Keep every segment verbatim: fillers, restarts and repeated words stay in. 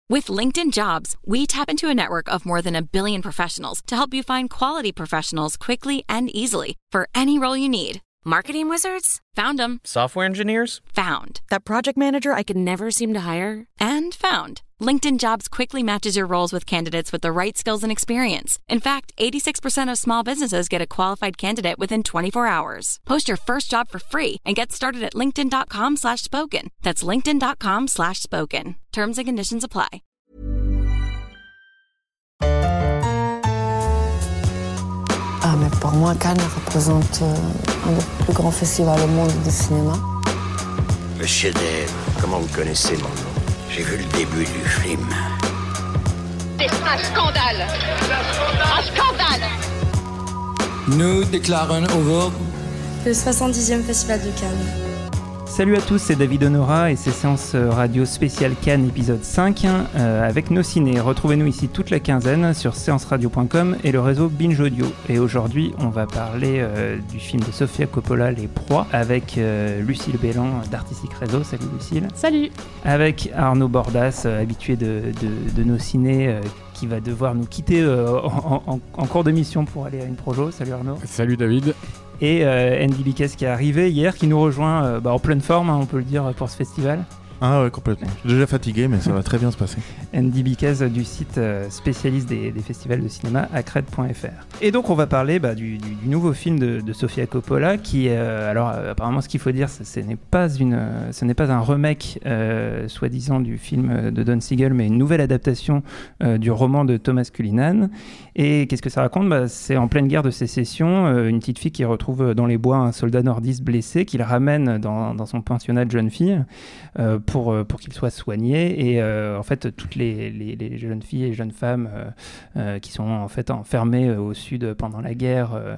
With LinkedIn Jobs, we tap into a network of more than a billion professionals to help you find quality professionals quickly and easily for any role you need. Marketing wizards? Found them. Software engineers? Found. That project manager I could never seem to hire? And found. LinkedIn Jobs quickly matches your roles with candidates with the right skills and experience. In fact, eighty-six percent of small businesses get a qualified candidate within twenty-four hours. Post your first job for free and get started at linkedin.com slash spoken. That's linkedin.com slash spoken. Terms and conditions apply. Ah, mais pour moi, Cannes représente un des plus grands festivals au monde du cinéma. Le chef-d'œuvre, comment vous connaissez mon nom? J'ai vu le début du film. C'est un scandale! Un scandale! Nous déclarons ouvert le soixante-dixième Festival de Cannes. Salut à tous, c'est David Honora et c'est Séance Radio spéciale Cannes épisode cinq euh, avec nos ciné. Retrouvez-nous ici toute la quinzaine sur séance radio point com et le réseau Binge Audio. Et aujourd'hui, on va parler euh, du film de Sofia Coppola, Les Proies, avec euh, Lucille Bélan d'Artistic Réseau. Salut Lucille. Salut. Avec Arnaud Bordas, euh, habitué de, de, de nos ciné, euh, qui va devoir nous quitter euh, en, en, en cours d'émission pour aller à une projo. Salut Arnaud. Salut David. Et euh, Andy Biquès qui est arrivé hier, qui nous rejoint euh, bah, en pleine forme, hein, on peut le dire, pour ce festival. Ah ouais, complètement. Je suis déjà fatigué, mais ça va très bien se passer. Andy Biquès du site euh, spécialiste des, des festivals de cinéma, acred point f r. Et donc on va parler bah, du, du, du nouveau film de, de Sofia Coppola, qui, euh, alors euh, apparemment ce qu'il faut dire, ce, ce n'est pas une, euh, ce n'est pas un remake, euh, soi-disant, du film de Don Siegel, mais une nouvelle adaptation euh, du roman de Thomas Cullinan. Et qu'est-ce que ça raconte? Bah, c'est en pleine guerre de sécession, euh, une petite fille qui retrouve dans les bois un soldat nordiste blessé, qu'il ramène dans, dans son pensionnat de jeune fille euh, pour, euh, pour qu'il soit soigné. Et euh, en fait, toutes les, les, les jeunes filles et jeunes femmes euh, euh, qui sont en fait enfermées au sud pendant la guerre, euh,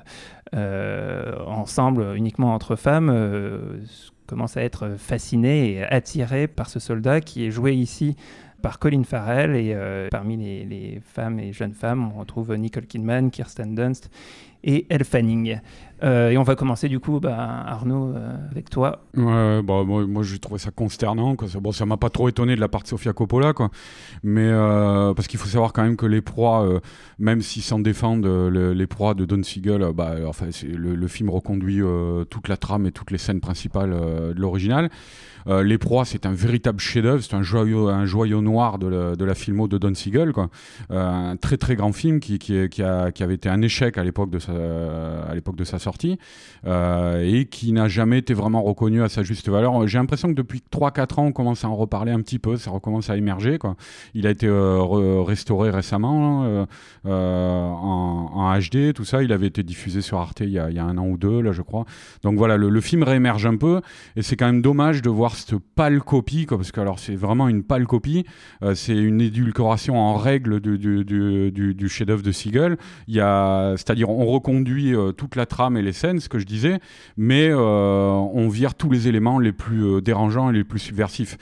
euh, ensemble, uniquement entre femmes, euh, commencent à être fascinées et attirées par ce soldat qui est joué ici par Colin Farrell. Et euh, parmi les, les femmes et jeunes femmes, on retrouve Nicole Kidman, Kirsten Dunst et Elle Fanning. Euh, et on va commencer du coup, bah, Arnaud, euh, avec toi. Ouais, bah, moi, moi j'ai trouvé ça consternant, quoi. Ça, bon, ça m'a pas trop étonné de la part de Sofia Coppola, quoi. Mais euh, parce qu'il faut savoir quand même que Les Proies, euh, même s'ils s'en défendent, euh, le, Les Proies de Don Siegel, euh, bah, enfin, c'est, le, le film reconduit euh, toute la trame et toutes les scènes principales euh, de l'original. Euh, Les Proies, c'est un véritable chef-d'œuvre, c'est un joyau, un joyau noir de la, de la filmo de Don Siegel, quoi. Euh, un très très grand film qui, qui, qui, a, qui avait été un échec à l'époque de sa, à l'époque de sa sortie euh, et qui n'a jamais été vraiment reconnu à sa juste valeur. J'ai l'impression que depuis trois quatre ans, on commence à en reparler un petit peu, ça recommence à émerger, quoi. Il a été euh, re- restauré récemment euh, euh, en, en H D, tout ça. Il avait été diffusé sur Arte il y a, il y a un an ou deux, là, je crois. Donc voilà, le, le film réémerge un peu et c'est quand même dommage de voir cette pâle copie, quoi, parce que alors c'est vraiment une pâle copie, euh, c'est une édulcoration en règle du, du, du, du, du chef-d'œuvre de Siegel. Il y a, c'est-à-dire on reconduit euh, toute la trame et les scènes, ce que je disais, mais euh, on vire tous les éléments les plus euh, dérangeants et les plus subversifs.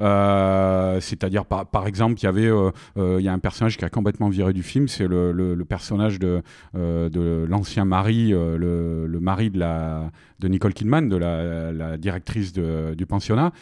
Euh, c'est-à-dire par, par exemple, il y avait, euh, euh, il y a un personnage qui a complètement viré du film, c'est le, le, le personnage de, euh, de l'ancien mari, euh, le, le mari de la de Nicole Kidman, de la, la directrice de, du pensionnat,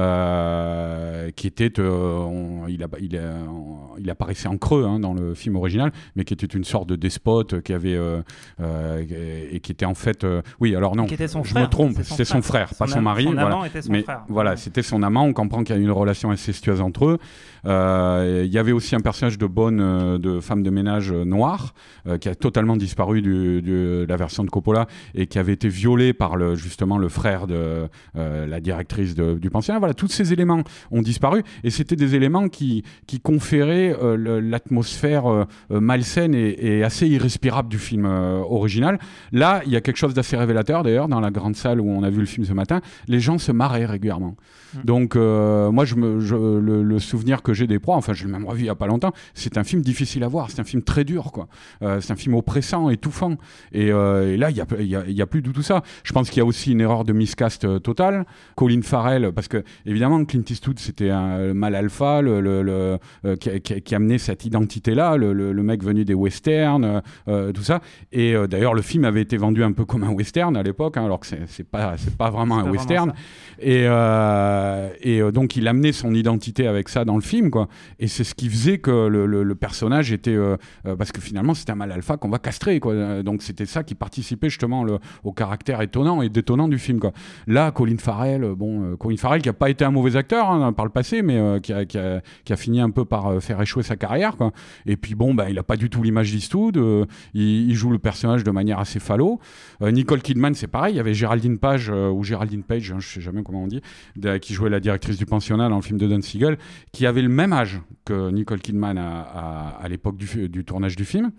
euh, qui était, euh, on, il, a, il, a, on, il apparaissait en creux hein, dans le film original, mais qui était une sorte de despote qui avait euh, euh, et qui était en fait, euh, oui, alors non, qui était son je frère, me trompe, c'est son c'était son frère, frère pas son, son am- mari, son voilà. amant était son mais frère. voilà, c'était son amant. On comprend qu'il y a une relation incestueuse entre eux. Euh, il y avait aussi un personnage de bonne, euh, de femme de ménage euh, noire euh, qui a totalement disparu du, du, de la version de Coppola et qui avait été violée par le, justement le frère de euh, la directrice de, du pensionnat. Voilà, tous ces éléments ont disparu et c'était des éléments qui, qui conféraient euh, le, l'atmosphère euh, malsaine et, et assez irrespirable du film euh, original. Là, il y a quelque chose d'assez révélateur d'ailleurs dans la grande salle où on a vu le film ce matin. Les gens se marraient régulièrement. Mmh. Donc euh, moi, je me, je, le, le souvenir que j'ai des Proies, enfin je l'ai même revu il n'y a pas longtemps, c'est un film difficile à voir, c'est un film très dur, quoi. Euh, c'est un film oppressant, étouffant. Et, euh, et là, il n'y a, y a, y a plus du tout ça. Je pense qu'il y a aussi une erreur de miscast euh, totale. Colin Farrell, parce que évidemment, Clint Eastwood, c'était un mâle alpha, le, le, le, euh, qui, qui, qui, qui amenait cette identité-là, le, le, le mec venu des westerns, euh, tout ça. Et euh, d'ailleurs, le film avait été vendu un peu comme un western à l'époque, hein, alors que c'est, c'est pas, c'est pas vraiment c'est un pas western. Vraiment et euh, et euh, donc, il amenait son identité avec ça dans le film, quoi. Et c'est ce qui faisait que le, le, le personnage était, euh, euh, parce que finalement, c'était un mâle alpha qu'on va castrer, quoi. Donc, c'était ça qui participait justement le, au caractère étonnant et détonnant du film, quoi. Là, Colin Farrell, bon, euh, Colin Farrell qui a pas été un mauvais acteur hein, par le passé, mais euh, qui, a, qui, a, qui a fini un peu par euh, faire échouer sa carrière, quoi. Et puis bon, bah, il a pas du tout l'image d'Eastwood. Euh, il, il joue le personnage de manière assez falot. Euh, Nicole Kidman, c'est pareil. Il y avait Géraldine Page euh, ou Géraldine Page, hein, je sais jamais comment on dit, de, qui jouait la directrice du pensionnat dans le film de Don Siegel, qui avait le même âge que Nicole Kidman à, à, à l'époque du, du tournage du film.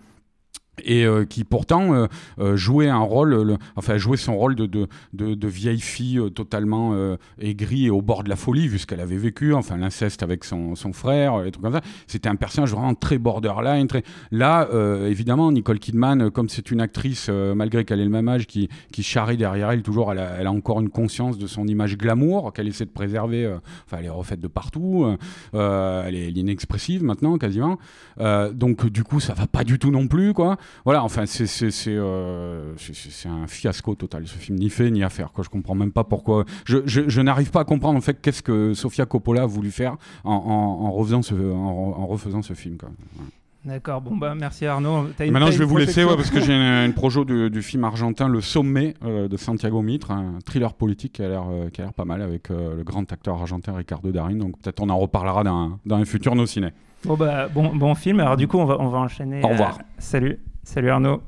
Et euh, qui pourtant euh, euh, jouait un rôle, le, enfin jouait son rôle de, de, de, de vieille fille euh, totalement euh, aigrie et au bord de la folie vu ce qu'elle avait vécu, enfin l'inceste avec son, son frère, et trucs comme ça. C'était un personnage vraiment très borderline. Très... Là, euh, évidemment, Nicole Kidman, comme c'est une actrice, euh, malgré qu'elle ait le même âge, qui, qui charrie derrière elle toujours, elle a, elle a encore une conscience de son image glamour qu'elle essaie de préserver. Euh, enfin, elle est refaite de partout. Euh, elle, est, elle est inexpressive maintenant, quasiment. Euh, donc, du coup, ça va pas du tout non plus, quoi. Voilà, enfin, c'est, c'est, c'est, euh, c'est, c'est un fiasco total, ce film, ni fait ni à faire, quoi. Je comprends même pas pourquoi. Je, je, je n'arrive pas à comprendre, en fait, qu'est-ce que Sofia Coppola a voulu faire en, en, en, refaisant, ce, en, en refaisant ce film, quoi. Ouais. D'accord, bon bah merci Arnaud. T'as une, Maintenant t'as je vais une vous laisser ouais, parce que j'ai une, une projo du, du film argentin Le Sommet euh, de Santiago Mitre, un thriller politique qui a l'air, euh, qui a l'air pas mal avec euh, le grand acteur argentin Ricardo Darín, donc peut-être on en reparlera dans, dans un futur nos ciné. Bon bah bon, bon film, alors du coup on va, on va enchaîner. Au revoir. Euh, salut, salut Arnaud.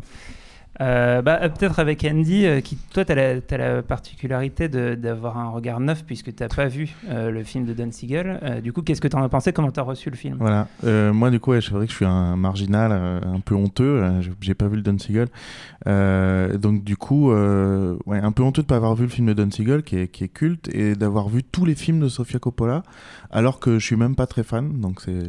Euh, bah, peut-être avec Andy, euh, qui, toi, tu as la, t'as la particularité de, d'avoir un regard neuf puisque tu n'as pas vu euh, le film de Don Siegel. Euh, du coup, qu'est-ce que tu en as pensé? Comment tu as reçu le film? Voilà. Euh, moi, du coup, ouais, c'est vrai que je suis un marginal, euh, un peu honteux. Euh, j'ai pas vu le Don Siegel. Euh, donc, du coup, euh, ouais, un peu honteux de pas avoir vu le film de Don Siegel, qui est, qui est culte, et d'avoir vu tous les films de Sofia Coppola, alors que je suis même pas très fan. Donc, c'est...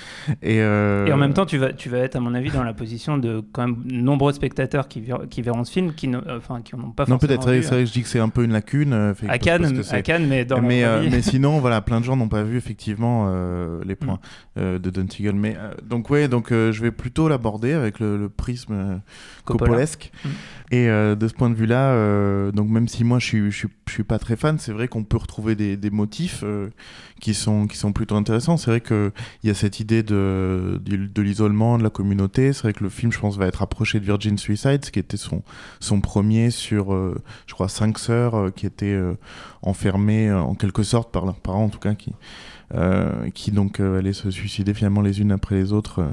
Et, euh... et en même temps, tu vas, tu vas être, à mon avis, dans la position de quand même nombreux spectateurs qui, ver- qui verront ce film, qui n'ont enfin, qui n'ont pas forcément. Non, peut-être, vu, c'est vrai que je dis que c'est un peu une lacune. Euh, à, Cannes, à Cannes, mais dans mais, la euh, mais sinon, voilà, plein de gens n'ont pas vu effectivement euh, les points mm. euh, de Don Siegel. Mais euh, donc, ouais, donc euh, je vais plutôt l'aborder avec le, le prisme euh, coppolesque. Mm. Et euh, de ce point de vue-là, euh, donc même si moi je suis, je suis, je suis pas très fan, c'est vrai qu'on peut retrouver des, des motifs euh, qui sont qui sont plutôt intéressants. C'est vrai que il y a cette idée de, de de l'isolement, de la communauté. C'est vrai que le film, je pense, va être approché de Virgin Suicides, qui était son son premier sur, euh, je crois, cinq sœurs euh, qui étaient euh, enfermées euh, en quelque sorte par leurs parents, en tout cas, qui euh, qui donc euh, allaient se suicider finalement les unes après les autres. Euh,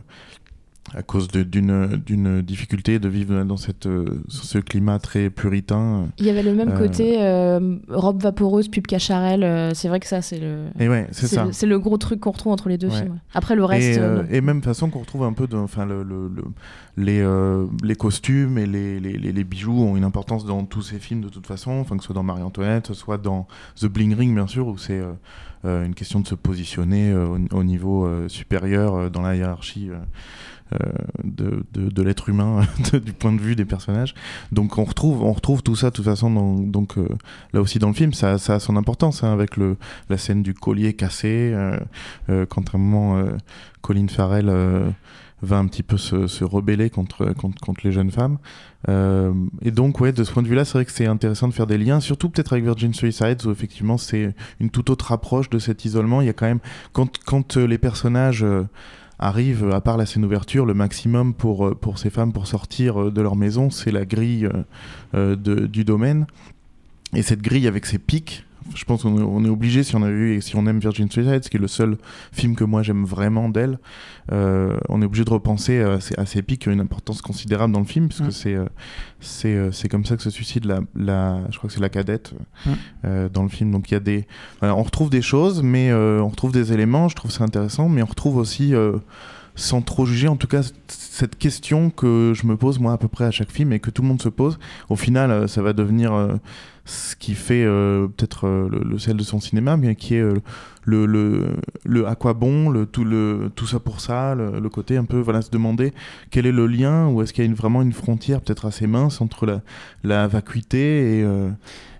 à cause de, d'une, d'une difficulté de vivre dans cette, ce climat très puritain. Il y avait le même euh... côté euh, robe vaporeuse, pub cacharel. Euh, c'est vrai que ça, c'est le, et ouais, c'est, c'est, ça. Le, c'est le gros truc qu'on retrouve entre les deux ouais. films. Après, le reste... Et, euh, euh, et même façon qu'on retrouve un peu... De, enfin, le, le, le, les, euh, les costumes et les, les, les, les bijoux ont une importance dans tous ces films de toute façon, enfin, que ce soit dans Marie-Antoinette, soit dans The Bling Ring, bien sûr, où c'est euh, euh, une question de se positionner euh, au, au niveau euh, supérieur euh, dans la hiérarchie euh, Euh, de, de, de l'être humain de, du point de vue des personnages. Donc on retrouve, on retrouve tout ça de toute façon dans, donc, euh, là aussi dans le film, ça, ça a son importance hein, avec le, la scène du collier cassé euh, euh, quand à un moment euh, Colin Farrell euh, va un petit peu se, se rebeller contre, contre, contre les jeunes femmes. Euh, et donc, ouais, de ce point de vue-là, c'est vrai que c'est intéressant de faire des liens, surtout peut-être avec Virgin Suicides, où effectivement c'est une toute autre approche de cet isolement. Il y a quand même, quand, quand euh, les personnages euh, arrive, à part la scène ouverture, le maximum pour, pour ces femmes pour sortir de leur maison, c'est la grille euh, de, du domaine. Et cette grille avec ses pics, je pense qu'on est, on est obligé, si on a vu et si on aime Virgin Suicides, qui est le seul film que moi j'aime vraiment d'elle, euh, on est obligé de repenser à ces, à ces pics qui ont une importance considérable dans le film, puisque mmh. c'est, euh, c'est, euh, c'est comme ça que se suicide la, la, je crois que c'est la cadette mmh. euh, dans le film. Donc il y a des, voilà, on retrouve des choses, mais euh, on retrouve des éléments, je trouve ça intéressant, mais on retrouve aussi, euh, sans trop juger, en tout cas cette question que je me pose moi à peu près à chaque film et que tout le monde se pose. Au final, ça va devenir euh, ce qui fait euh, peut-être euh, le, le sel de son cinéma, mais qui est euh, le, le, le à quoi bon, le, tout, le, tout ça pour ça, le, le côté un peu, voilà, se demander quel est le lien, ou est-ce qu'il y a une, vraiment une frontière peut-être assez mince entre la, la vacuité et... Euh,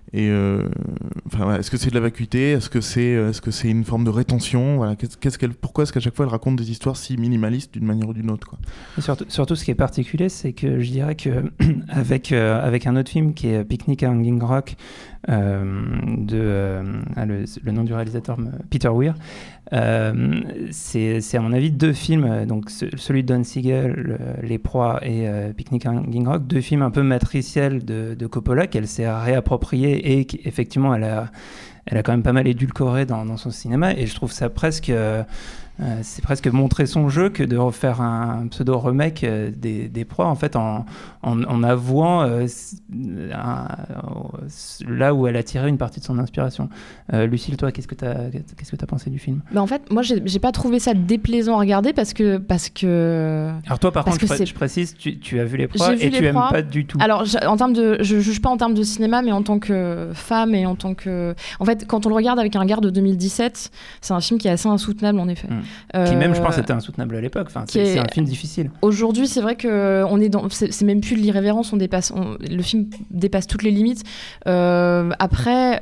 Et euh, enfin, voilà, est-ce que c'est de la vacuité ? Est-ce que c'est, est-ce que c'est une forme de rétention ? Voilà, qu'est-ce, qu'est-ce qu'elle, pourquoi est-ce qu'à chaque fois elle raconte des histoires si minimalistes d'une manière ou d'une autre, quoi ? Et surtout, surtout, ce qui est particulier, c'est que je dirais que avec euh, avec un autre film qui est Picnic à Hanging Rock, euh, de euh, ah, le, le nom du réalisateur, Peter Weir. Euh, c'est, c'est à mon avis deux films, donc ce, celui de Don Siegel, le, Les Proies et euh, Picnic à Hanging Rock, deux films un peu matriciels de, de Coppola qu'elle s'est réapproprié et qu'effectivement elle a, elle a quand même pas mal édulcoré dans, dans son cinéma, et je trouve ça presque... Euh, Euh, c'est presque montrer son jeu que de refaire un, un pseudo-remake euh, des, des Proies, en fait, en, en, en avouant euh, un, euh, là où elle a tiré une partie de son inspiration. Euh, Lucille, toi, qu'est-ce que tu as qu'est-ce que tu as pensé du film ? Bah en fait, moi, j'ai, j'ai pas trouvé ça déplaisant à regarder parce que... Parce que... Alors toi, par parce contre, je, c'est... je précise, tu, tu as vu Les Proies et tu aimes pas du tout. Alors, en termes de, je juge pas en termes de cinéma, mais en tant que femme et en tant que... En fait, quand on le regarde avec un regard de deux mille dix-sept, c'est un film qui est assez insoutenable, en effet. Mmh. Euh, qui même, je pense, était insoutenable à l'époque. Enfin, c'est, est... c'est un film difficile. Aujourd'hui, c'est vrai que on est dans, c'est, c'est même plus de l'irrévérence. On dépasse, on... le film dépasse toutes les limites. Euh, après.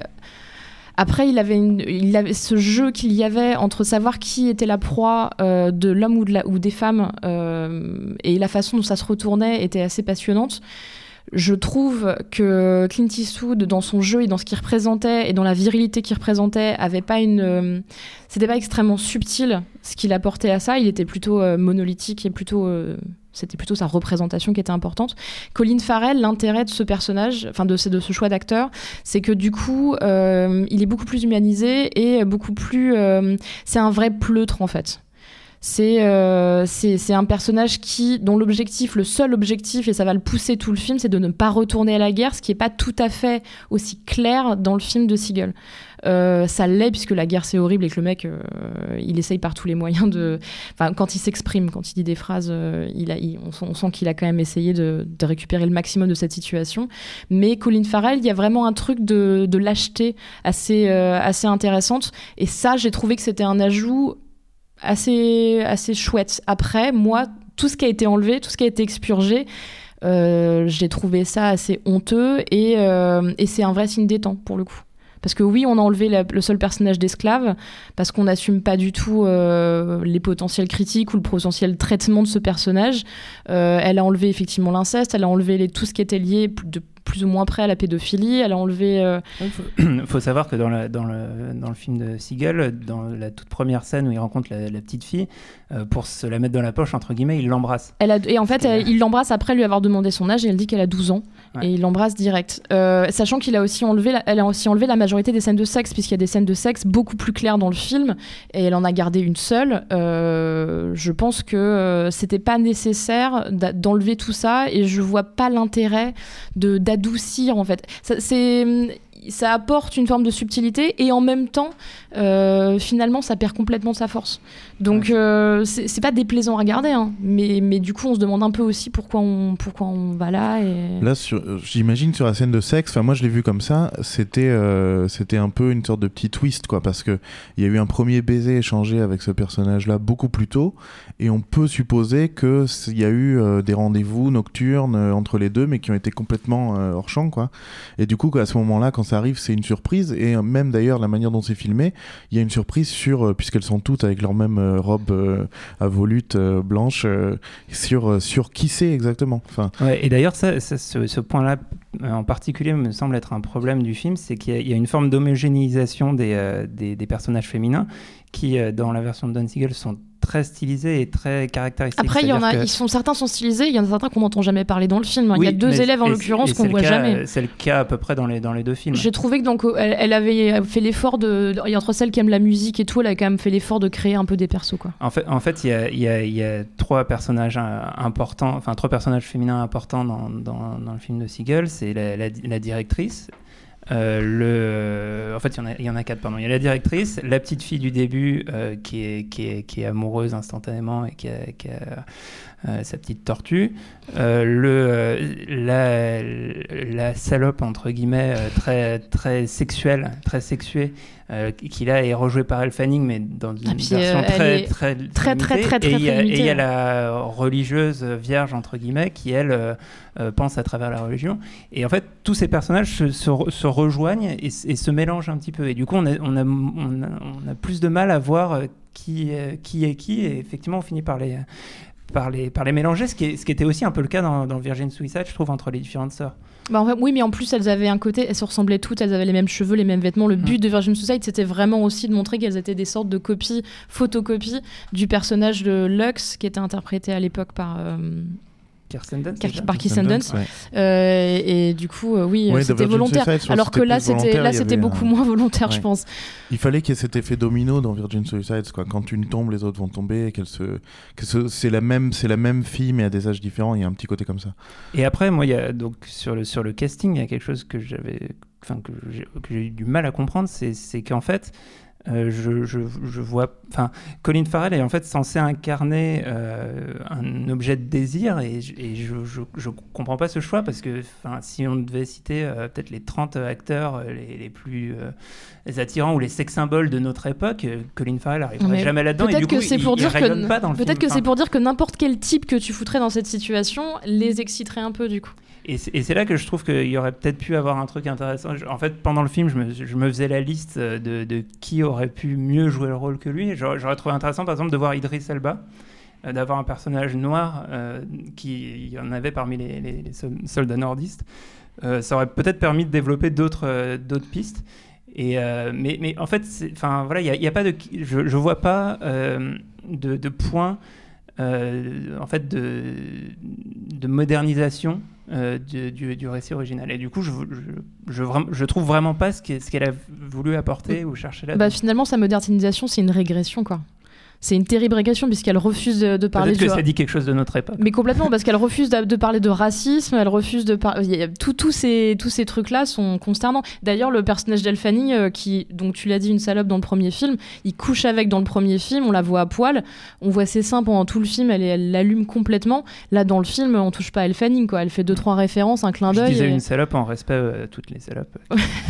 Après, il avait, une, il avait ce jeu qu'il y avait entre savoir qui était la proie euh, de l'homme ou, de la, ou des femmes, euh, et la façon dont ça se retournait était assez passionnante. Je trouve que Clint Eastwood, dans son jeu et dans ce qu'il représentait et dans la virilité qu'il représentait, avait pas une, euh, c'était pas extrêmement subtil ce qu'il apportait à ça. Il était plutôt euh, monolithique et plutôt, euh, c'était plutôt sa représentation qui était importante. Colin Farrell, l'intérêt de ce personnage, enfin de ce, de ce choix d'acteur, c'est que du coup, euh, il est beaucoup plus humanisé et beaucoup plus, euh, c'est un vrai pleutre en fait. C'est, euh, c'est, c'est un personnage qui, dont l'objectif, le seul objectif, et ça va le pousser tout le film, c'est de ne pas retourner à la guerre, ce qui n'est pas tout à fait aussi clair dans le film de Siegel. Euh, ça l'est, puisque la guerre c'est horrible et que le mec, euh, il essaye par tous les moyens de... Enfin, quand il s'exprime, quand il dit des phrases, euh, il a, il, on, sent, on sent qu'il a quand même essayé de, de récupérer le maximum de cette situation. Mais Colin Farrell, il y a vraiment un truc de, de lâcheté assez, euh, assez intéressante. Et ça, j'ai trouvé que c'était un ajout assez, assez chouette. Après, moi, tout ce qui a été enlevé, tout ce qui a été expurgé, euh, j'ai trouvé ça assez honteux et, euh, et c'est un vrai signe des temps, pour le coup. Parce que oui, on a enlevé la, le seul personnage d'esclave, parce qu'on n'assume pas du tout euh, les potentiels critiques ou le potentiel traitement de ce personnage. Euh, elle a enlevé effectivement l'inceste, elle a enlevé les, tout ce qui était lié de plus ou moins près à la pédophilie, elle a enlevé... Euh... Il faut, faut savoir que dans, la, dans, le, dans le film de Siegel, dans la toute première scène où il rencontre la, la petite fille, euh, pour se la mettre dans la poche, entre guillemets, il l'embrasse. Elle a, et en fait, elle, il l'embrasse après lui avoir demandé son âge, et elle dit qu'elle a douze ans, ouais. Et il l'embrasse direct. Euh, sachant qu'il a aussi enlevé la, elle a aussi enlevé la majorité des scènes de sexe, puisqu'il y a des scènes de sexe beaucoup plus claires dans le film, et elle en a gardé une seule. Euh, je pense que euh, c'était pas nécessaire d'enlever tout ça, et je vois pas l'intérêt de, d'adoucir, en fait. Ça, c'est... ça apporte une forme de subtilité et en même temps, euh, finalement, ça perd complètement de sa force. Donc, euh, c'est, c'est pas déplaisant à regarder, hein, mais, mais du coup, on se demande un peu aussi pourquoi on, pourquoi on va là. Et... Là, sur, j'imagine sur la scène de sexe, moi je l'ai vu comme ça, c'était, euh, c'était un peu une sorte de petit twist, quoi, parce qu'il y a eu un premier baiser échangé avec ce personnage-là beaucoup plus tôt, et on peut supposer qu'il y a eu euh, des rendez-vous nocturnes euh, entre les deux, mais qui ont été complètement euh, hors champ, quoi. Et du coup, à ce moment-là, quand ça arrive, c'est une surprise, et même d'ailleurs la manière dont c'est filmé, il y a une surprise sur, euh, puisqu'elles sont toutes avec leur même euh, robe euh, à volute euh, blanche, euh, sur, euh, sur qui c'est exactement. Enfin... Ouais, et d'ailleurs ça, ça, ce, ce point-là en particulier me semble être un problème du film, c'est qu'il y a, il y a une forme d'homogénéisation des, euh, des, des personnages féminins qui, euh, dans la version de Don Siegel, sont très stylisés et très caractéristiques. Après, il y en a, que... ils sont, certains sont stylisés, il y en a certains qu'on n'entend jamais parler dans le film. Oui, il y a deux élèves en l'occurrence qu'on voit cas, jamais. C'est le cas à peu près dans les, dans les deux films. J'ai trouvé que donc, elle, elle avait fait l'effort de, de... entre celles qui aiment la musique et tout, elle a quand même fait l'effort de créer un peu des persos, quoi. En fait, en fait, il y a, il y a, il y a trois personnages importants, enfin trois personnages féminins importants dans, dans, dans le film de Siegel. C'est la, la, la directrice. Euh, le... En fait, il y en a, il y en a quatre, pardon. Il y a la directrice, la petite fille du début euh, qui, est, qui, est, qui est amoureuse instantanément et qui a, qui a euh, sa petite tortue. Euh, le, la, la salope, entre guillemets, euh, très, très sexuelle, très sexuée, euh, qui là est rejouée par Elle Fanning, mais dans une puis, version euh, très, très, très, très, très, très, très, et il y a, limitée. Et il y a la religieuse vierge, entre guillemets, qui, elle, euh, euh, pense à travers la religion. Et en fait, tous ces personnages se, se, se rejoignent et, et se mélangent un petit peu. Et du coup, on a, on a, on a, on a plus de mal à voir qui, qui est qui. Et effectivement, on finit par les, par les, par les mélanger, ce qui, est, ce qui était aussi un peu le cas dans, dans Virgin Suicide, je trouve, entre les différentes sœurs. Bah en fait, oui, mais en plus, elles avaient un côté, elles se ressemblaient toutes, elles avaient les mêmes cheveux, les mêmes vêtements. Le but mmh. de Virgin Suicide, c'était vraiment aussi de montrer qu'elles étaient des sortes de copies, photocopies du personnage de Lux, qui était interprété à l'époque par... Euh... Kirsten Dunst, Car- par Kirsten Dunst, ouais. euh, et, et du coup, euh, oui, ouais, c'était volontaire. Suicide, alors que là, c'était, là, c'était beaucoup un... moins volontaire, ouais. je pense. Il fallait qu'il y ait cet effet domino dans Virgin Suicide, quoi. Quand une tombe, les autres vont tomber, et qu'elle se, que ce, c'est la même, c'est la même fille, mais à des âges différents. Il y a un petit côté comme ça. Et après, moi, il y a donc sur le sur le casting, il y a quelque chose que j'avais, enfin que j'ai, que j'ai eu du mal à comprendre, c'est, c'est qu'en fait. Euh, je, je, je vois, enfin, Colin Farrell est en fait censé incarner euh, un objet de désir et, et je, je, je comprends pas ce choix parce que, enfin, si on devait citer euh, peut-être les trente acteurs les, les plus euh, les attirants ou les sex symboles de notre époque, euh, Colin Farrell arriverait mais jamais là-dedans. Peut-être et du que coup, c'est il, pour il dire que pas dans le peut-être film. que Enfin, c'est pour dire que n'importe quel type que tu foutrais dans cette situation les exciterait un peu du coup. Et c'est, et c'est là que je trouve qu'il y aurait peut-être pu avoir un truc intéressant. En fait, pendant le film, je me, je me faisais la liste de, de qui aurait pu mieux jouer le rôle que lui. J'aurais, j'aurais trouvé intéressant, par exemple, de voir Idris Elba, euh, d'avoir un personnage noir euh, qui y en avait parmi les, les, les soldats nordistes. Euh, ça aurait peut-être permis de développer d'autres, euh, d'autres pistes. Et, euh, mais, mais en fait, enfin voilà, il y, y a pas de, je, je vois pas euh, de, de point, euh, en fait, de, de modernisation. Euh, du, du, du récit original. Et du coup, je, je, je, je trouve vraiment pas ce qu'elle, ce qu'elle a voulu apporter ou chercher là. Bah, finalement, sa modernisation, c'est une régression, quoi. C'est une terrible régression puisqu'elle refuse de, de parler... Peut-être que du... ça dit quelque chose de notre époque. Mais complètement, parce qu'elle refuse de, de parler de racisme, elle refuse de parler... Tous tout ces, tous ces trucs-là sont consternants. D'ailleurs, le personnage d'Elle Fanning, euh, qui, donc tu l'as dit, une salope dans le premier film, il couche avec dans le premier film, on la voit à poil, on voit ses seins pendant tout le film, elle, elle l'allume complètement. Là, dans le film, on touche pas à Elle Fanning, quoi. Elle fait deux, trois références, un clin d'œil. Je disais et... une salope en respect euh, à toutes les salopes.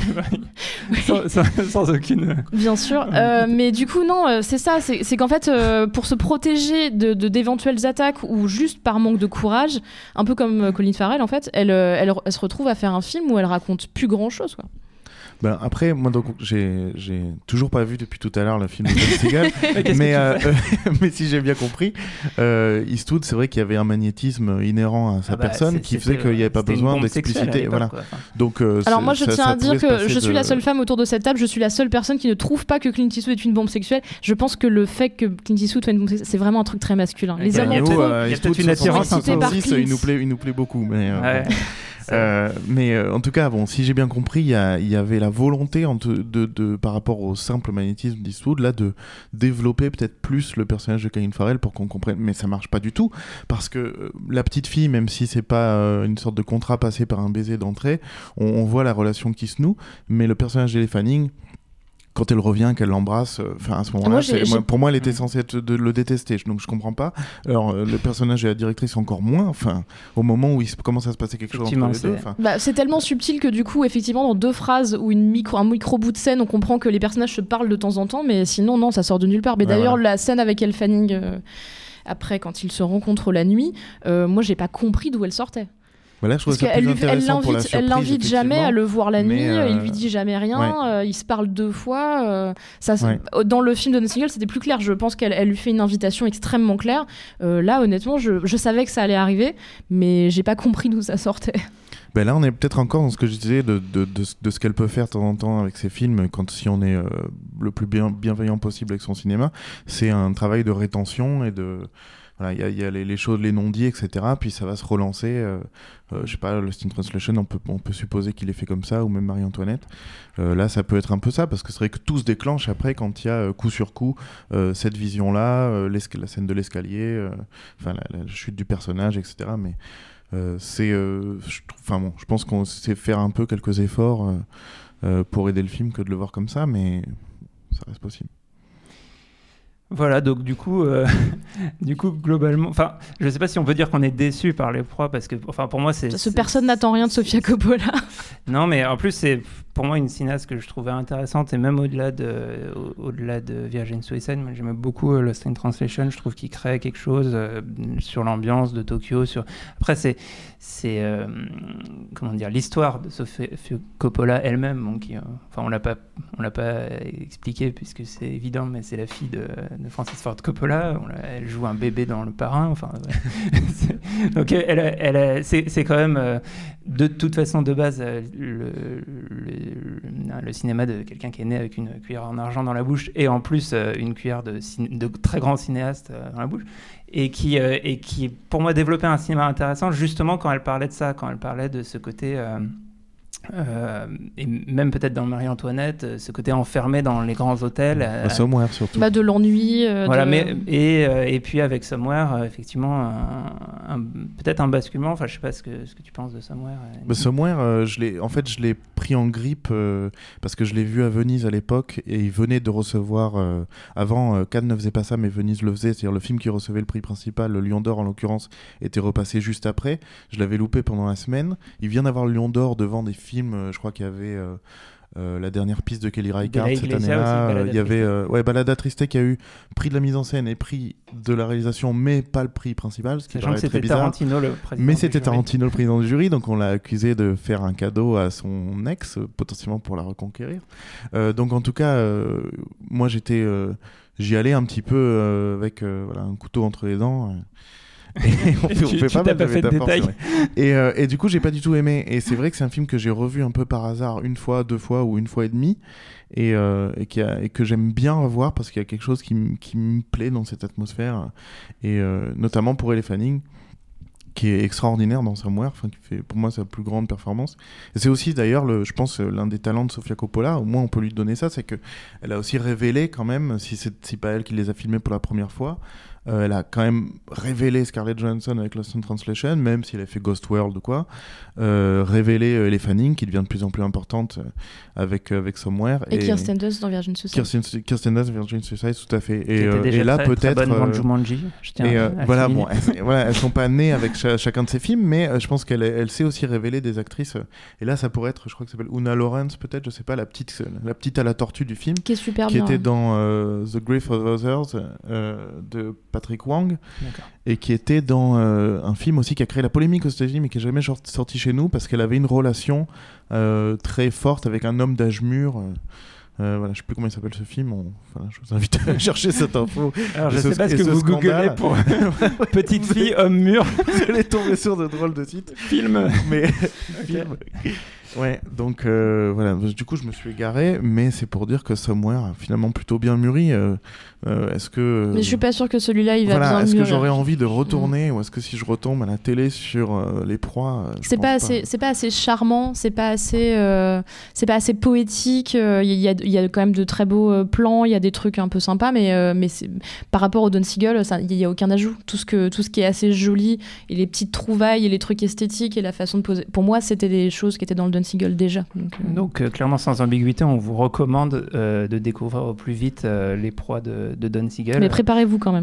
sans, sans, sans aucune... Bien sûr. Euh, mais du coup, non, euh, c'est ça. C'est, c'est qu'en fait, euh, pour se protéger de, de, d'éventuelles attaques ou juste par manque de courage, un peu comme euh, Colin Farrell, en fait, elle, euh, elle, elle se retrouve à faire un film où elle raconte plus grand-chose, quoi. Ben après, moi donc j'ai j'ai toujours pas vu depuis tout à l'heure le film de Tom Seagal, mais euh, euh, mais si j'ai bien compris, euh, Eastwood, c'est vrai qu'il y avait un magnétisme inhérent à sa ah bah, personne c'est, qui faisait qu'il n'y avait pas besoin d'expliciter, voilà. Quoi. Donc euh, alors moi je ça, tiens ça à dire que je de... suis la seule femme autour de cette table, je suis la seule personne qui ne trouve pas que Clint Eastwood est une bombe sexuelle. Je pense que le fait que Clint Eastwood soit une bombe sexuelle, c'est vraiment un truc très masculin. Les hommes ont trop il y a peut-être une attirance un peu il nous plaît, il nous plaît beaucoup, mais. Euh, ouais. Euh, mais euh, en tout cas, bon, si j'ai bien compris, il y, a, il y avait la volonté en te, de, de, par rapport au simple magnétisme d'Eastwood, là, de développer peut-être plus le personnage de Colin Farrell pour qu'on comprenne. Mais ça marche pas du tout, parce que euh, la petite fille, même si c'est pas euh, une sorte de contrat passé par un baiser d'entrée, on, on voit la relation qui se noue, mais le personnage d'Elle Fanning, quand elle revient, qu'elle l'embrasse, enfin euh, à ce moment-là, moi, j'ai, moi, pour moi, elle était censée être de le détester, donc je comprends pas. Alors euh, le personnage et la directrice encore moins. Enfin, au moment où il commence à se passer quelque chose entre les deux. Bah, c'est tellement subtil que du coup, effectivement, dans deux phrases ou une micro, un micro bout de scène, on comprend que les personnages se parlent de temps en temps, mais sinon non, ça sort de nulle part. Mais ouais, d'ailleurs, voilà. La scène avec Elle Fanning euh, après, quand ils se rencontrent la nuit, euh, moi, j'ai pas compris d'où elle sortait. Voilà, je trouve Parce ça plus elle, intéressant elle pour la surprise, elle l'invite jamais à le voir la nuit, euh... il lui dit jamais rien, ouais. euh, ils se parlent deux fois. Euh, ça, ouais. Dans le film de Don Siegel, c'était plus clair. Je pense qu'elle elle lui fait une invitation extrêmement claire. Euh, là, honnêtement, je, je savais que ça allait arriver, mais j'ai pas compris d'où ça sortait. Ben là, on est peut-être encore dans ce que je disais de, de, de, de ce qu'elle peut faire de temps en temps avec ses films, quand si on est euh, le plus bien, bienveillant possible avec son cinéma. C'est un travail de rétention et de... Voilà, il y a, y a les, les choses, les non-dits, et cetera. Puis ça va se relancer. Euh, euh, je sais pas, Lost in Translation, on peut, on peut supposer qu'il est fait comme ça, ou même Marie-Antoinette. Euh, là, ça peut être un peu ça, parce que c'est vrai que tout se déclenche après quand il y a euh, coup sur coup euh, cette vision-là, euh, la scène de l'escalier, enfin euh, la, la chute du personnage, et cetera. Mais euh, c'est, euh, enfin bon, je pense qu'on sait faire un peu quelques efforts euh, euh, pour aider le film que de le voir comme ça, mais ça reste possible. Voilà, donc du coup, euh, du coup globalement, enfin, je sais pas si on peut dire qu'on est déçu par les proies parce que, enfin, pour moi, c'est. Parce que personne n'attend rien de Sofia Coppola. Non, mais en plus, c'est pour moi une cinéaste que je trouvais intéressante, et même au-delà de, au- au-delà de Virgin Suicide, moi j'aimais beaucoup euh, Lost in Translation. Je trouve qu'il crée quelque chose euh, sur l'ambiance de Tokyo. Sur... Après, c'est, c'est euh, comment dire, l'histoire de Sofia Coppola elle-même. Bon, qui, euh, enfin, on l'a pas, on l'a pas expliqué puisque c'est évident, mais c'est la fille de, de Francis Ford Coppola. On l'a- elle joue un bébé dans Le Parrain. Enfin, ouais. C'est- donc elle, a- elle, a- c'est, c'est quand même euh, de toute façon de base euh, le, le, le cinéma de quelqu'un qui est né avec une cuillère en argent dans la bouche, et en plus euh, une cuillère de, cin- de très grands cinéastes euh, dans la bouche, et qui, euh, et qui pour moi développait un cinéma intéressant justement quand elle parlait de ça, quand elle parlait de ce côté euh, euh, et même peut-être dans Marie-Antoinette, euh, ce côté enfermé dans les grands hôtels. euh, Bah, Somewhere surtout. Bah, de l'ennui. euh, voilà, de- mais et, euh, et puis avec Somewhere, euh, effectivement, un- un- peut-être un basculement. Enfin, je sais pas ce que ce que tu penses de Somewhere. euh, Bah, Somewhere, euh, je l'ai, en fait, je l'ai pris en grippe euh, parce que je l'ai vu à Venise à l'époque et il venait de recevoir. euh, avant, euh, Cannes ne faisait pas ça, mais Venise le faisait. C'est-à-dire le film qui recevait le prix principal, le Lion d'Or en l'occurrence, était repassé juste après. Je l'avais loupé pendant la semaine. Il vient d'avoir le Lion d'Or devant des films. euh, je crois qu'il y avait. euh, euh, la dernière piste de Kelly Reichardt Bella cette Iglesia année-là, aussi, euh, Balada il y avait Triste. euh, ouais, Balada Triste qui a eu prix de la mise en scène et prix de la réalisation, mais pas le prix principal, ce qui Sachant que paraît très c'était bizarre. Tarantino le président. Mais du c'était jury. Tarantino le président du jury, donc on l'a accusé de faire un cadeau à son ex, euh, potentiellement pour la reconquérir. Euh, donc en tout cas, euh, moi j'étais, euh, j'y allais un petit peu euh, avec euh, voilà, un couteau entre les dents. euh. Et on fait, on Tu- fait tu pas t'as mal pas de fait de métaphores, détails. c'est vrai. Et, euh, et du coup, j'ai pas du tout aimé. Et c'est vrai que c'est un film que j'ai revu un peu par hasard, une fois, deux fois ou une fois et demie, et, euh, et, qui a- et que j'aime bien revoir parce qu'il y a quelque chose qui, m- qui me plaît dans cette atmosphère, et euh, notamment pour Elle Fanning, qui est extraordinaire dans Somewhere, enfin qui fait pour moi sa plus grande performance. Et c'est aussi d'ailleurs, le, je pense, euh, l'un des talents de Sofia Coppola, au moins on peut lui donner ça, c'est que elle a aussi révélé quand même, si c'est si pas elle qui les a filmés pour la première fois, euh, elle a quand même révélé Scarlett Johansson avec Lost in Translation, même si elle a fait Ghost World ou quoi, euh, révélé euh, Elle Fanning, qui devient de plus en plus importante euh, avec, euh, avec Somewhere. Et, Kirsten Dunst dans Virgin Suicide. Kirsten, Kirsten Dunst, Virgin Suicide, tout à fait. Qui Et, était euh, déjà et là, très, très peut-être. bonne dans euh, Jumanji. Je tiens et euh, à- à voilà, souligner. bon, elles, voilà, elles sont pas nées avec cha- chacun de ces films, mais euh, je pense qu'elle elle sait aussi révéler des actrices. euh, et là, ça pourrait être, je crois que ça s'appelle Una Lawrence, peut-être, je sais pas, la petite, la petite à la tortue du film, Qui est super qui bien. était dans euh, The Grief of Others euh, de Patrick Wang, D'accord. et qui était dans euh, un film aussi qui a créé la polémique aux États-Unis, mais qui est jamais short- sorti chez nous parce qu'elle avait une relation euh, très forte avec un homme d'âge mur. euh, Euh, voilà, je sais plus comment il s'appelle ce film. On... Voilà, je vous invite à chercher cette info. Alors, je Et sais pas ce que vous googlez pour petite fille, homme mur. Vous allez tomber sur de drôles de titres. Film. Mais film. Ouais, donc euh, voilà. Du coup, je me suis égaré, mais c'est pour dire que Somewhere a finalement plutôt bien mûri. Euh, euh, est-ce que Mais je suis pas sûr que celui-là, il va voilà, bien est-ce que mûrir. j'aurais envie de retourner, ou est-ce que si je retombe à la télé sur euh, les proies, euh, je C'est pense pas assez, c'est pas assez charmant, c'est pas assez, euh, c'est pas assez poétique. euh, Il y, a, il y a quand même de très beaux euh, plans, il y a des trucs un peu sympas, mais, euh, mais c'est- par rapport au Don Siegel, ça- il y a aucun ajout. Tout ce que, tout ce qui est assez joli, et les petites trouvailles, et les trucs esthétiques, et la façon de poser. Pour moi, c'était des choses qui étaient dans le Don Siegel déjà. Donc, euh, Donc, euh, clairement, sans ambiguïté, on vous recommande euh, de découvrir au plus vite euh, les proies de, de Don Siegel. Mais préparez-vous quand même.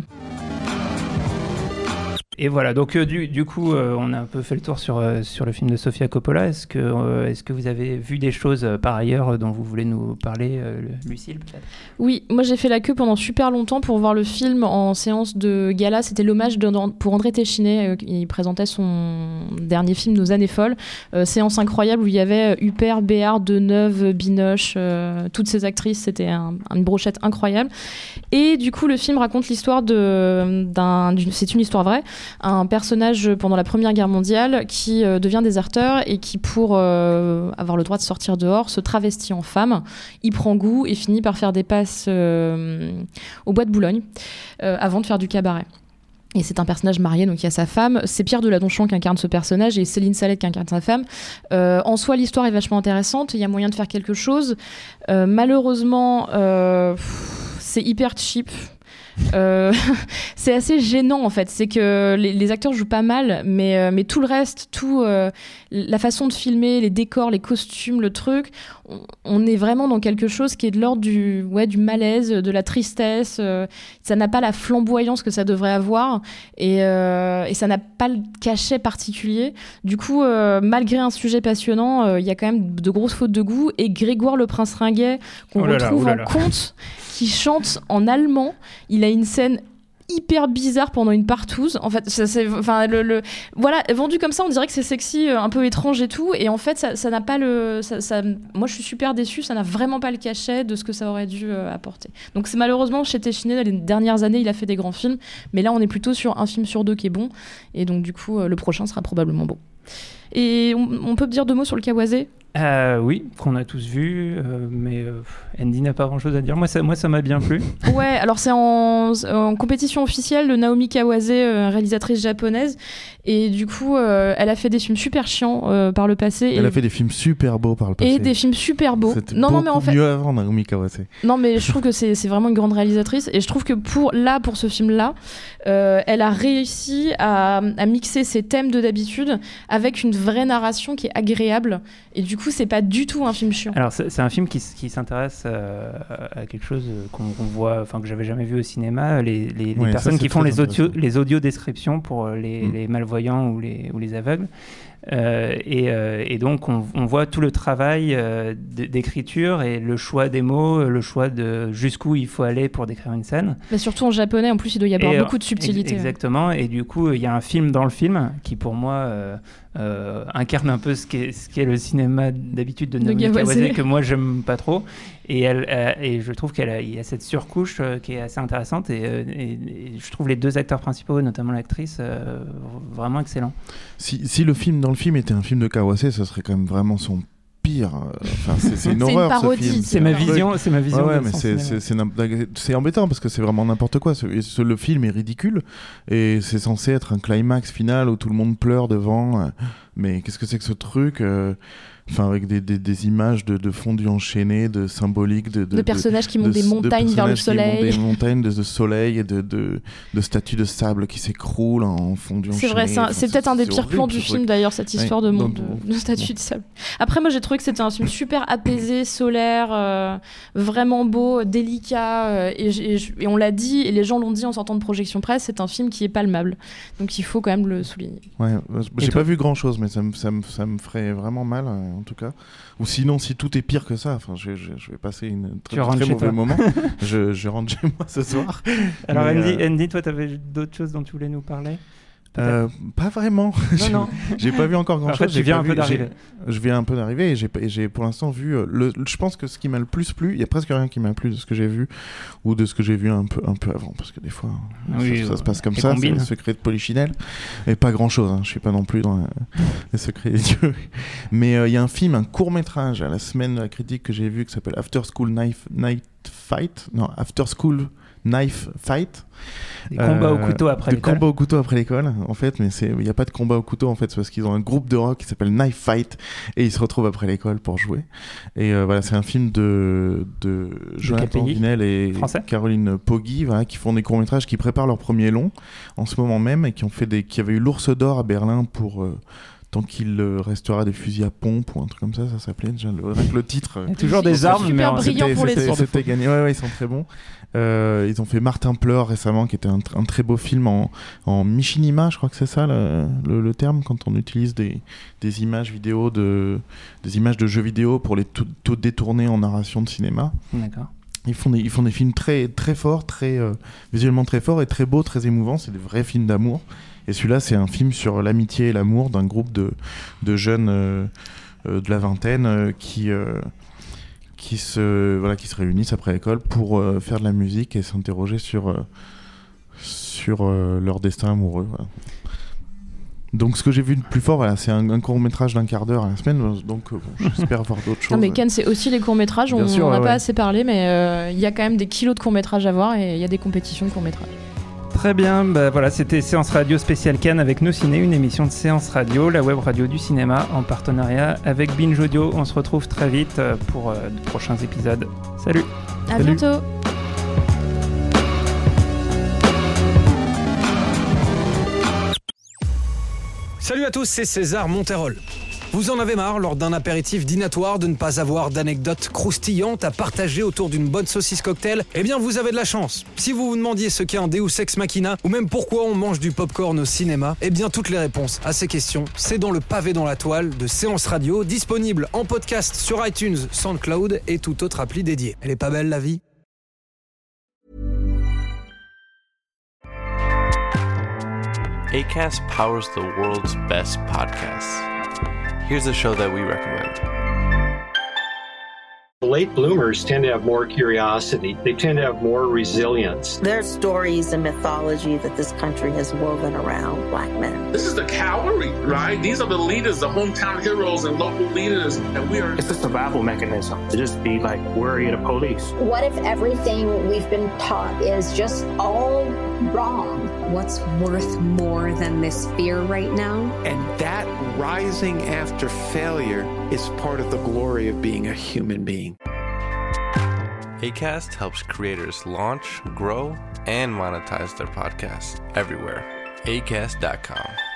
Et voilà, donc euh, du, du coup, euh, on a un peu fait le tour sur, euh, sur le film de Sofia Coppola. Est-ce que, euh, est-ce que vous avez vu des choses euh, par ailleurs euh, dont vous voulez nous parler, euh, Lucille, peut-être ? Oui, moi j'ai fait la queue pendant super longtemps pour voir le film en séance de gala. C'était l'hommage de, pour André Téchiné. Euh, il présentait son dernier film, Nos années folles. Euh, séance incroyable où il y avait Huppert, Béard, Deneuve, Binoche, euh, toutes ces actrices. C'était un, une brochette incroyable. Et du coup, le film raconte l'histoire de, d'un, d'une, c'est une histoire vraie, un personnage pendant la Première Guerre mondiale qui euh, devient déserteur et qui, pour euh, avoir le droit de sortir dehors, se travestit en femme. Il prend goût et finit par faire des passes euh, au Bois de Boulogne euh, avant de faire du cabaret. Et c'est un personnage marié, donc il y a sa femme. C'est Pierre Deladonchamp qui incarne ce personnage et Céline Salette qui incarne sa femme. Euh, en soi, l'histoire est vachement intéressante. Il y a moyen de faire quelque chose. Euh, malheureusement, euh, pff, c'est hyper cheap. Euh, c'est assez gênant en fait. C'est que les, les acteurs jouent pas mal, mais, euh, mais tout le reste, tout euh, la façon de filmer, les décors, les costumes, le truc, on, on est vraiment dans quelque chose qui est de l'ordre du, ouais, du malaise, de la tristesse. Euh, ça n'a pas la flamboyance que ça devrait avoir et, euh, et ça n'a pas le cachet particulier. Du coup, euh, malgré un sujet passionnant, il euh, y a quand même de grosses fautes de goût. Et Grégoire le Prince Ringuet, qu'on oh là retrouve là, oh là en conte, qui chante en allemand. Il a une scène hyper bizarre pendant une partouze. En fait, ça, c'est, enfin, le, le, voilà, vendu comme ça, on dirait que c'est sexy, un peu étrange et tout. Et en fait, ça, ça n'a pas le, ça, ça, moi, je suis super déçue. Ça n'a vraiment pas le cachet de ce que ça aurait dû euh, apporter. Donc, c'est malheureusement chez Téchiné, les dernières années, il a fait des grands films, mais là, on est plutôt sur un film sur deux qui est bon. Et donc, du coup, euh, le prochain sera probablement bon. Et on, on peut dire deux mots sur le Kawase. Euh, oui, qu'on a tous vu, euh, mais euh, Andy n'a pas grand-chose à dire. Moi, ça, moi, ça m'a bien plu. Ouais, alors c'est en, en compétition officielle de Naomi Kawase, euh, réalisatrice japonaise. Et du coup, euh, elle a fait des films super chiants euh, par le passé. Elle et... a fait des films super beaux par le passé. Et des films super beaux. C'était non, beaucoup non, mais en fait... mieux avant Naomi Kawase. Non, mais je trouve que c'est, c'est vraiment une grande réalisatrice. Et je trouve que pour, là, pour ce film-là, euh, elle a réussi à, à mixer ses thèmes de d'habitude avec une vraie narration qui est agréable. Et du coup, c'est pas du tout un film chiant. Alors, c'est, c'est un film qui, qui s'intéresse euh, à quelque chose qu'on, qu'on voit, enfin que j'avais jamais vu au cinéma, les, les, les ouais, personnes ça, qui font les audio, intéressant. les audio descriptions pour les, mm. les malvoyants ou les, ou les aveugles. Euh, et, euh, et donc on, on voit tout le travail euh, d'écriture et le choix des mots, le choix de jusqu'où il faut aller pour décrire une scène. Mais surtout en japonais, en plus il doit y avoir et, beaucoup de subtilité. Exactement, ouais. Et du coup il y a un film dans le film qui pour moi euh, euh, incarne un peu ce qu'est, ce qu'est le cinéma d'habitude de Naomi Kawase, que moi j'aime pas trop. Et, elle, euh, et je trouve qu'il y a cette surcouche euh, qui est assez intéressante et, euh, et, et je trouve les deux acteurs principaux, notamment l'actrice, euh, vraiment excellents. Si, si le film dans le film était un film de Kawase, ce serait quand même vraiment son pire. Enfin, c'est, c'est une c'est horreur une parodie, ce film. C'est, c'est ma vision, c'est ma vision. Ouais, ouais mais c'est, c'est, c'est, c'est, c'est embêtant parce que c'est vraiment n'importe quoi. C'est, c'est, le film est ridicule et c'est censé être un climax final où tout le monde pleure devant. Mais qu'est-ce que c'est que ce truc euh... Enfin, avec des, des, des images de, de fondus enchaînés, de symboliques, de, de, de personnages de, qui montent de, des montagnes de vers le soleil, des montagnes de, de soleil et de, de, de statues de sable qui s'écroulent en fondus enchaînés. C'est vrai, c'est, un, enfin, c'est, c'est peut-être un des pires plans du film d'ailleurs, cette histoire ouais, de, donc, de, de statues de sable. Après, moi j'ai trouvé que c'était un film super apaisé, solaire, euh, vraiment beau, délicat, euh, et, et, et on l'a dit, et les gens l'ont dit en sortant de projection presse, c'est un film qui est palmable. Donc il faut quand même le souligner. Ouais, j'ai pas vu grand chose, mais ça me, ça me, ça me ferait vraiment mal en tout cas. Ou sinon, si tout est pire que ça, enfin, je, je, je vais passer une très, très mauvais moment. je, je rentre chez moi ce soir. Alors, mais, Andy, euh... Andy, toi, tu avais d'autres choses dont tu voulais nous parler ? Euh, pas vraiment. Non, j'ai, non. j'ai pas vu encore grand chose. En fait, je viens un peu d'arriver. Je viens un peu d'arriver et j'ai, et j'ai pour l'instant vu. Euh, le, je pense que ce qui m'a le plus plu, il y a presque rien qui m'a plu de ce que j'ai vu ou de ce que j'ai vu un peu, un peu avant, parce que des fois, oui, ça, ça se passe comme ça. Combine. C'est le secret de Polichinelle et pas grand chose. Hein, je suis pas non plus dans euh, les secrets des dieux. Mais il euh, y a un film, un court métrage à la semaine de la critique que j'ai vu qui s'appelle After School Knife Night Fight. Non, After School Knife Fight. Des combats euh, au couteau après des l'école. Des combats au couteau après l'école, en fait, mais il n'y a pas de combat au couteau, en fait, c'est parce qu'ils ont un groupe de rock qui s'appelle Knife Fight et ils se retrouvent après l'école pour jouer. Et euh, voilà, c'est un film de, de Jonathan Vinel et Français. Caroline Poggi, voilà, qui font des courts-métrages, qui préparent leur premier long en ce moment même et qui, ont fait des, qui avaient eu l'Ours d'Or à Berlin pour. Euh, tant qu'il euh, restera des fusils à pompe ou un truc comme ça, ça s'appelait déjà le, le titre. Il y a toujours des armes, mais brillant pour les c'était, c'était gagné. Ouais, ouais, ils sont très bons. Euh, ils ont fait Martin Pleure récemment, qui était un, un très beau film en, en Michinima, je crois que c'est ça le, le, le terme, quand on utilise des, des images vidéo de, des images de jeux vidéo pour les tout, tout détourner en narration de cinéma. D'accord. Ils font des, ils font des films très, très forts, très, euh, visuellement très forts et très beaux, très émouvants. C'est des vrais films d'amour. Et celui-là, c'est un film sur l'amitié et l'amour d'un groupe de, de jeunes euh, euh, de la vingtaine euh, qui, euh, qui, se, voilà, qui se réunissent après l'école pour euh, faire de la musique et s'interroger sur, euh, sur euh, leur destin amoureux. Voilà. Donc ce que j'ai vu de plus fort, voilà, c'est un, un court-métrage d'un quart d'heure à la semaine, donc euh, bon, j'espère avoir d'autres choses. Non mais Cannes, c'est aussi les courts-métrages, on n'en a ouais. pas assez parlé, mais il euh, y a quand même des kilos de courts-métrages à voir et il y a des compétitions de courts-métrages. Très bien, bah voilà, c'était Séance Radio spéciale Cannes avec Nos Ciné, une émission de Séance Radio, la web radio du cinéma en partenariat avec Binge Audio. On se retrouve très vite pour euh, de prochains épisodes. Salut. À Salut. bientôt. Salut à tous, c'est César Monterol. Vous en avez marre, lors d'un apéritif dînatoire, de ne pas avoir d'anecdotes croustillantes à partager autour d'une bonne saucisse cocktail? Eh bien, vous avez de la chance. Si vous vous demandiez ce qu'est un Deus Ex Machina, ou même pourquoi on mange du popcorn au cinéma, eh bien, toutes les réponses à ces questions, c'est dans le pavé dans la toile de Séance Radio, disponible en podcast sur iTunes, SoundCloud et toute autre appli dédiée. Elle est pas belle, la vie? Acast powers the world's best podcasts. Here's a show that we recommend. Late bloomers tend to have more curiosity. They tend to have more resilience. There's stories and mythology that this country has woven around Black men. This is the cavalry, right? These are the leaders, the hometown heroes and local leaders, and we are... It's a survival mechanism to just be like worry of the police. What if everything we've been taught is just all wrong? What's worth more than this fear right now? And that rising after failure is part of the glory of being a human being. Acast helps creators launch, grow, and monetize their podcasts everywhere. acast dot com.